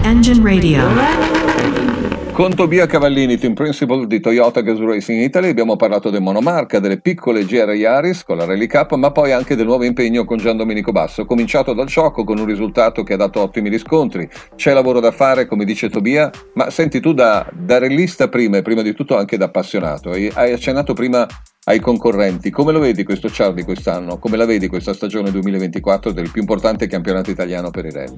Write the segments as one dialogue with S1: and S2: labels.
S1: Engine Radio.
S2: Con Tobia Cavallini, team principal di Toyota Gazoo Racing Italy, abbiamo parlato del monomarca, delle piccole GR Yaris con la Rally Cup, ma poi anche del nuovo impegno con Gian Domenico Basso, cominciato dal Ciocco con un risultato che ha dato ottimi riscontri. C'è lavoro da fare, come dice Tobia, ma senti, tu da rallista prima e prima di tutto anche da appassionato, hai accennato prima ai concorrenti, come lo vedi questo Ciardi quest'anno? Come la vedi questa stagione 2024 del più importante campionato italiano per i rally?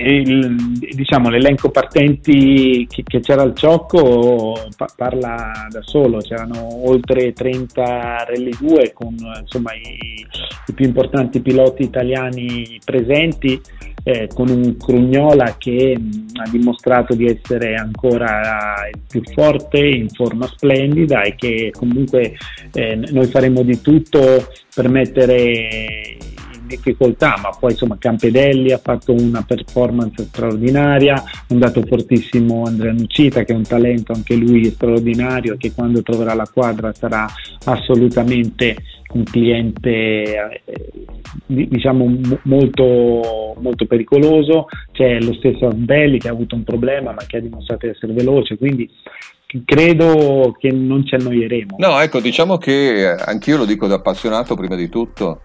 S3: Diciamo l'elenco partenti che c'era al Ciocco parla da solo, c'erano oltre 30 Rally 2 con insomma i più importanti piloti italiani presenti, con un Crugnola che ha dimostrato di essere ancora il più forte, in forma splendida, e che comunque noi faremo di tutto per mettere in difficoltà, ma poi insomma Campedelli ha fatto una performance straordinaria, è andato fortissimo Andrea Nucita, che è un talento anche lui straordinario, che quando troverà la quadra sarà assolutamente un cliente diciamo molto, molto pericoloso. C'è lo stesso Abelli che ha avuto un problema ma che ha dimostrato di essere veloce, quindi credo che non ci annoieremo.
S2: No, ecco, diciamo che anch'io lo dico da appassionato prima di tutto.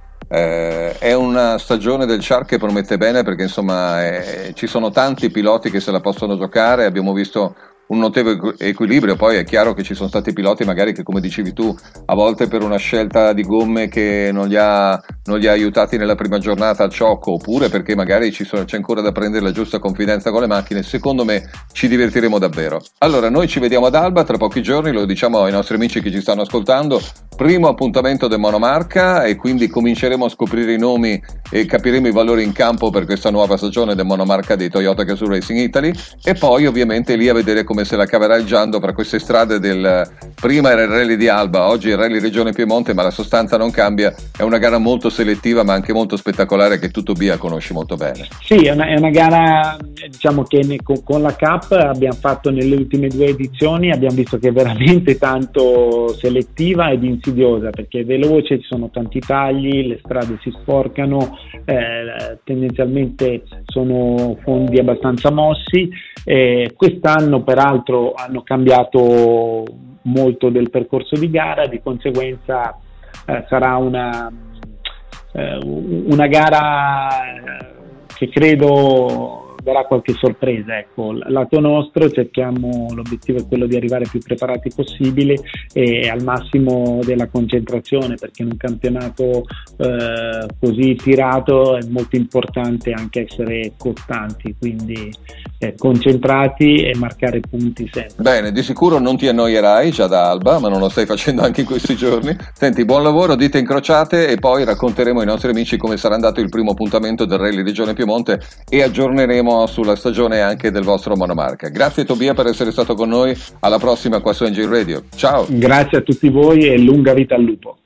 S2: È una stagione del Char che promette bene, perché insomma ci sono tanti piloti che se la possono giocare, abbiamo visto un notevole equilibrio. Poi è chiaro che ci sono stati piloti magari che, come dicevi tu, a volte per una scelta di gomme che non li ha aiutati nella prima giornata al Ciocco, oppure perché magari c'è ancora da prendere la giusta confidenza con le macchine. Secondo me ci divertiremo davvero. Allora, noi ci vediamo ad Alba tra pochi giorni, lo diciamo ai nostri amici che ci stanno ascoltando, primo appuntamento del monomarca, e quindi cominceremo a scoprire i nomi e capiremo i valori in campo per questa nuova stagione del monomarca di Toyota Gazoo Racing Italy, e poi ovviamente lì a vedere come se la caverà il Giando fra queste strade prima era il Rally di Alba, oggi il Rally Regione Piemonte, ma la sostanza non cambia. È una gara molto selettiva ma anche molto spettacolare, che tu Tobia conosci molto bene.
S3: Sì, è una gara, diciamo che con la Cup abbiamo fatto nelle ultime 2 edizioni, abbiamo visto che è veramente tanto selettiva ed insidiosa, perché è veloce, ci sono tanti tagli, le strade si sporcano, tendenzialmente sono fondi abbastanza mossi. Quest'anno peraltro hanno cambiato molto del percorso di gara, di conseguenza sarà una gara che credo darà qualche sorpresa. Ecco, lato nostro l'obiettivo è quello di arrivare più preparati possibile e al massimo della concentrazione, perché in un campionato così tirato è molto importante anche essere costanti, quindi concentrati e marcare punti sempre.
S2: Bene, di sicuro non ti annoierai già da Alba, ma non lo stai facendo anche in questi giorni. Senti, buon lavoro, dita incrociate, e poi racconteremo ai nostri amici come sarà andato il primo appuntamento del Rally Regione Piemonte e aggiorneremo sulla stagione anche del vostro monomarca. Grazie Tobia per essere stato con noi, alla prossima qua su Engine Radio. Ciao.
S3: Grazie a tutti voi e lunga vita al lupo.